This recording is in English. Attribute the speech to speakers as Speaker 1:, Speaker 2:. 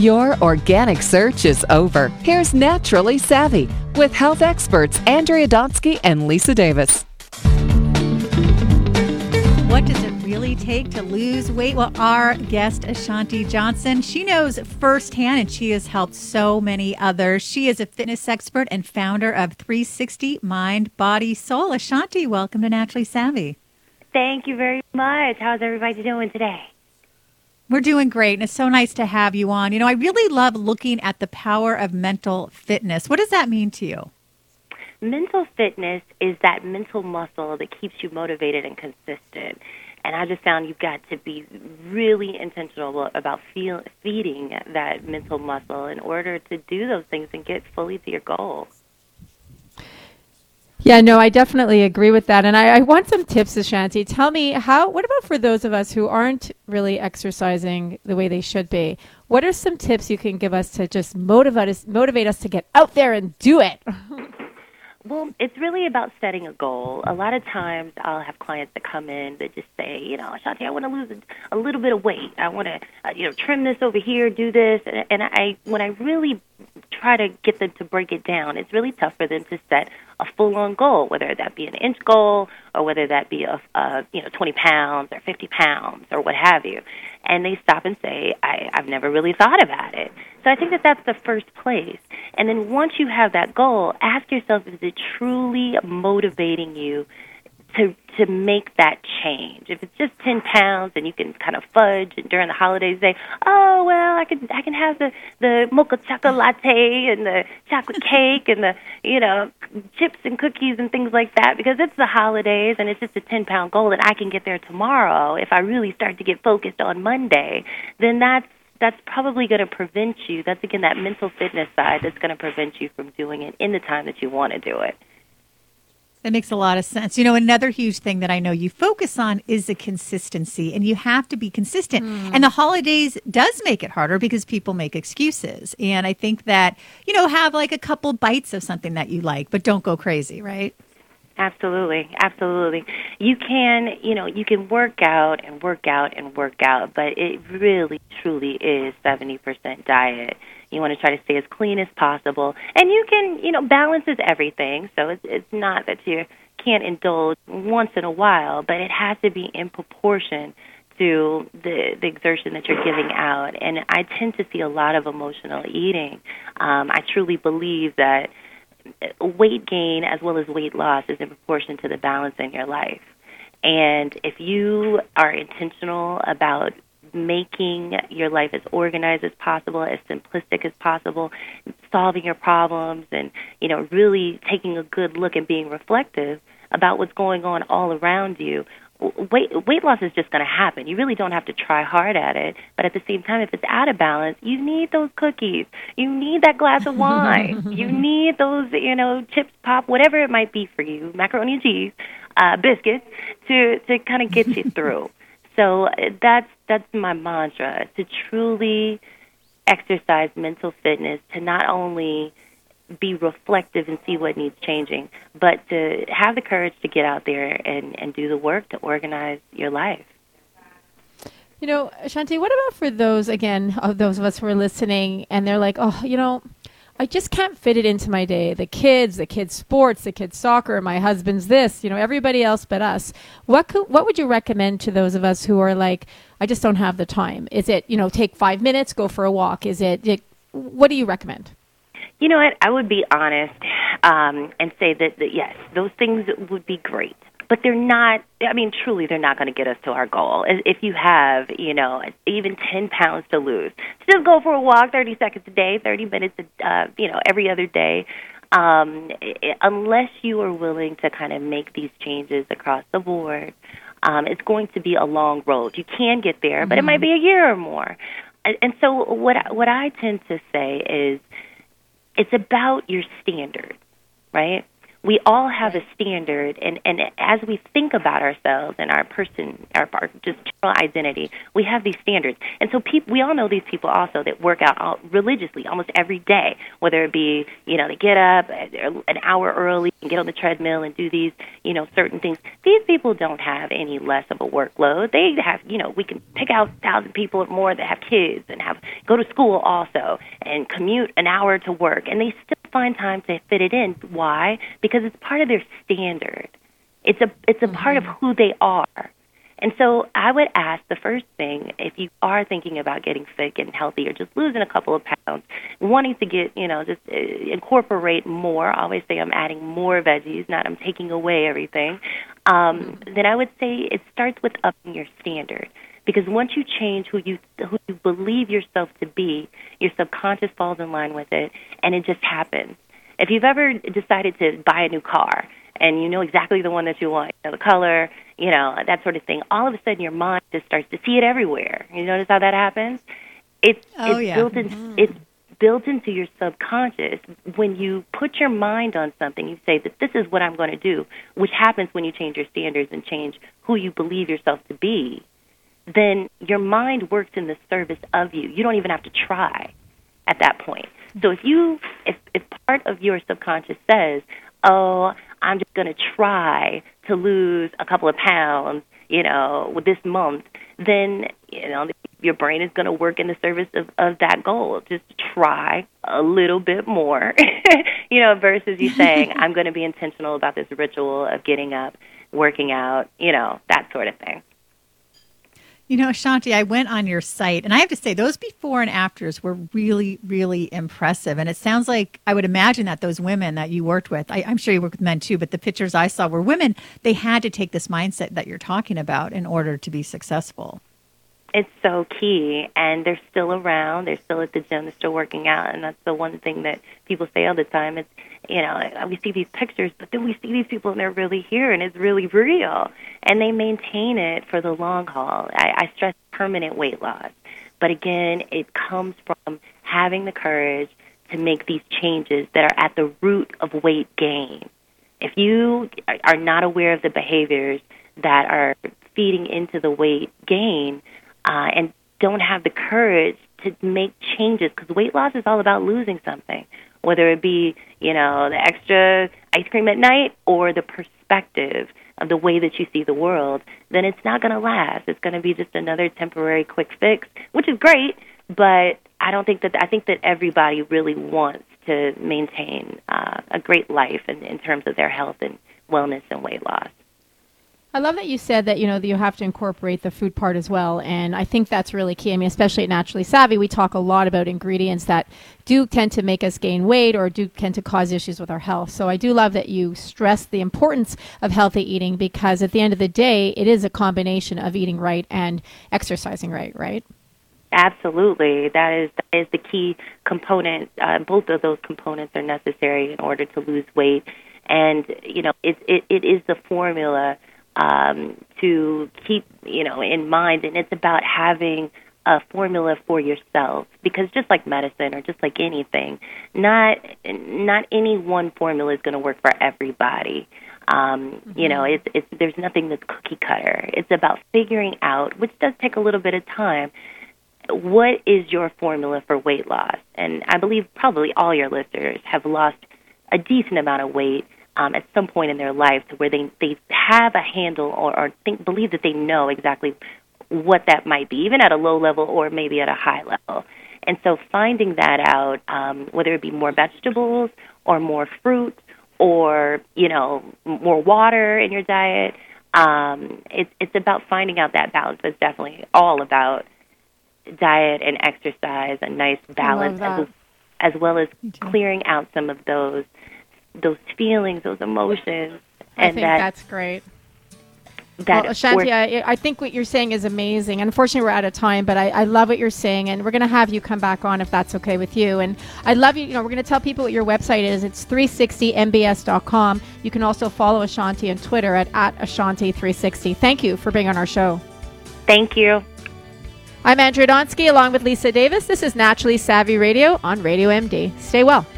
Speaker 1: Your organic search is over. Here's Naturally Savvy with health experts Andrea Donsky and Lisa Davis.
Speaker 2: What does it really take to lose weight? Well, our guest, Ashanti Johnson, she knows firsthand, and she has helped so many others. She is a fitness expert and founder of 360 Mind, Body, Soul. Ashanti, welcome to Naturally Savvy.
Speaker 3: Thank you very much. How's everybody doing today?
Speaker 2: We're doing great, and it's so nice to have you on. You know, I really love looking at the power of mental fitness. What does that mean to you?
Speaker 3: Mental fitness is that mental muscle that keeps you motivated and consistent. And I just found you've got to be really intentional about feeding that mental muscle in order to do those things and get fully to your goal.
Speaker 4: Yeah, no, I definitely agree with that. And I want some tips, Ashanti. Tell me, what about for those of us who aren't really exercising the way they should be? What are some tips you can give us to just motivate us to get out there and do it?
Speaker 3: Well, it's really about setting a goal. A lot of times I'll have clients that come in that just say, Ashanti, I want to lose a little bit of weight. I want to, trim this over here, do this. And when I really try to get them to break it down, it's really tough for them to set a full-on goal, whether that be an inch goal or whether that be 20 pounds or 50 pounds or what have you. And they stop and say, I've never really thought about it. So I think that's the first place. And then once you have that goal, ask yourself, is it truly motivating you to make that change? If it's just 10 pounds and you can kind of fudge and during the holidays say, oh, well, I can have the mocha chocolate latte and the chocolate cake and the, chips and cookies and things like that because it's the holidays and it's just a 10-pound goal and I can get there tomorrow. If I really start to get focused on Monday, then that's probably going to prevent you. That's, again, that mental fitness side that's going to prevent you from doing it in the time that you want to do it.
Speaker 2: That makes a lot of sense. Another huge thing that I know you focus on is the consistency, and you have to be consistent. And the holidays does make it harder because people make excuses. And I think that, have like a couple bites of something that you like, but don't go crazy, right?
Speaker 3: Absolutely, absolutely. You can work out and work out and work out, but it really, truly is 70% diet. You want to try to stay as clean as possible. And you can, balance is everything. So it's not that you can't indulge once in a while, but it has to be in proportion to the exertion that you're giving out. And I tend to see a lot of emotional eating. I truly believe that weight gain as well as weight loss is in proportion to the balance in your life. And if you are intentional about making your life as organized as possible, as simplistic as possible, solving your problems and, really taking a good look and being reflective about what's going on all around you, weight loss is just going to happen. You really don't have to try hard at it. But at the same time, if it's out of balance, you need those cookies. You need that glass of wine. You need those, chips, pop, whatever it might be for you, macaroni and cheese, biscuits, to kind of get you through. So that's my mantra, to truly exercise mental fitness, to not only be reflective and see what needs changing, but to have the courage to get out there and do the work to organize your life.
Speaker 4: Ashanti, what about for those of us who are listening and they're like, I just can't fit it into my day. The kids sports, the kids soccer, my husband's this, everybody else but us. What would you recommend to those of us who are like, I just don't have the time? Is it, take 5 minutes, go for a walk? What do you recommend?
Speaker 3: You know what? I would be honest and say that yes, those things would be great. But they're not, truly, they're not going to get us to our goal. If you have, even 10 pounds to lose, just go for a walk 30 seconds a day, 30 minutes, every other day. Unless you are willing to kind of make these changes across the board, it's going to be a long road. You can get there, but it might be a year or more. And so what I tend to say is it's about your standards, right? we all have a standard, and as we think about ourselves and our just general identity, we have these standards. And so we all know these people also that work out religiously almost every day, whether it be, they get up an hour early and get on the treadmill and do these, certain things. These people don't have any less of a workload. They have, we can pick out 1,000 people or more that have kids and go to school also and commute an hour to work, and they still find time to fit it in. Why? Because it's part of their standard. It's a part of who they are. And so I would ask the first thing, if you are thinking about getting fit, getting healthy, or just losing a couple of pounds, wanting to get, just incorporate more, I always say I'm adding more veggies, not I'm taking away everything, then I would say it starts with upping your standard. Because once you change who you believe yourself to be, your subconscious falls in line with it, and it just happens. If you've ever decided to buy a new car, and you know exactly the one that you want, the color, that sort of thing, all of a sudden your mind just starts to see it everywhere. You notice how that happens? It's built into your subconscious. When you put your mind on something, you say that this is what I'm going to do, which happens when you change your standards and change who you believe yourself to be, then your mind works in the service of you. You don't even have to try at that point. So if part of your subconscious says, oh, I'm just going to try to lose a couple of pounds, with this month, then, your brain is going to work in the service of that goal. Just try a little bit more, versus you saying, I'm going to be intentional about this ritual of getting up, working out, that sort of thing.
Speaker 2: Ashanti, I went on your site, and I have to say, those before and afters were really, really impressive. And it sounds like, I would imagine that those women that you worked with, I'm sure you worked with men too, but the pictures I saw were women. They had to take this mindset that you're talking about in order to be successful.
Speaker 3: It's so key, and they're still around. They're still at the gym. They're still working out, and that's the one thing that people say all the time. It's, we see these pictures, but then we see these people, and they're really here, and it's really real, and they maintain it for the long haul. I stress permanent weight loss, but again, it comes from having the courage to make these changes that are at the root of weight gain. If you are not aware of the behaviors that are feeding into the weight gain, and don't have the courage to make changes, because weight loss is all about losing something, whether it be, the extra ice cream at night or the perspective of the way that you see the world, then it's not going to last. It's going to be just another temporary quick fix, which is great, but I think that everybody really wants to maintain a great life in terms of their health and wellness and weight loss.
Speaker 4: I love that you said that, that you have to incorporate the food part as well. And I think that's really key. I mean, especially at Naturally Savvy, we talk a lot about ingredients that do tend to make us gain weight or do tend to cause issues with our health. So I do love that you stress the importance of healthy eating, because at the end of the day, it is a combination of eating right and exercising right?
Speaker 3: Absolutely. That is the key component. Both of those components are necessary in order to lose weight. And, it is the formula to keep, in mind, and it's about having a formula for yourself, because just like medicine or just like anything, not any one formula is going to work for everybody. There's nothing that's cookie cutter. It's about figuring out, which does take a little bit of time, what is your formula for weight loss. And I believe probably all your listeners have lost a decent amount of weight at some point in their life, to where they have a handle or believe that they know exactly what that might be, even at a low level or maybe at a high level. And so finding that out, whether it be more vegetables or more fruit or, more water in your diet, it's about finding out that balance. But it's definitely all about diet and exercise, a nice balance, as well as clearing out some of those feelings, those emotions.
Speaker 4: I think that's great. Well, Ashanti, I think what you're saying is amazing. Unfortunately, we're out of time, but I love what you're saying, and we're going to have you come back on if that's okay with you. And I love you. We're going to tell people what your website is. It's 360mbs.com. You can also follow Ashanti on Twitter at Ashanti360. Thank you for being on our show.
Speaker 3: Thank you.
Speaker 4: I'm Andrea Donsky along with Lisa Davis. This is Naturally Savvy Radio on Radio MD. Stay well.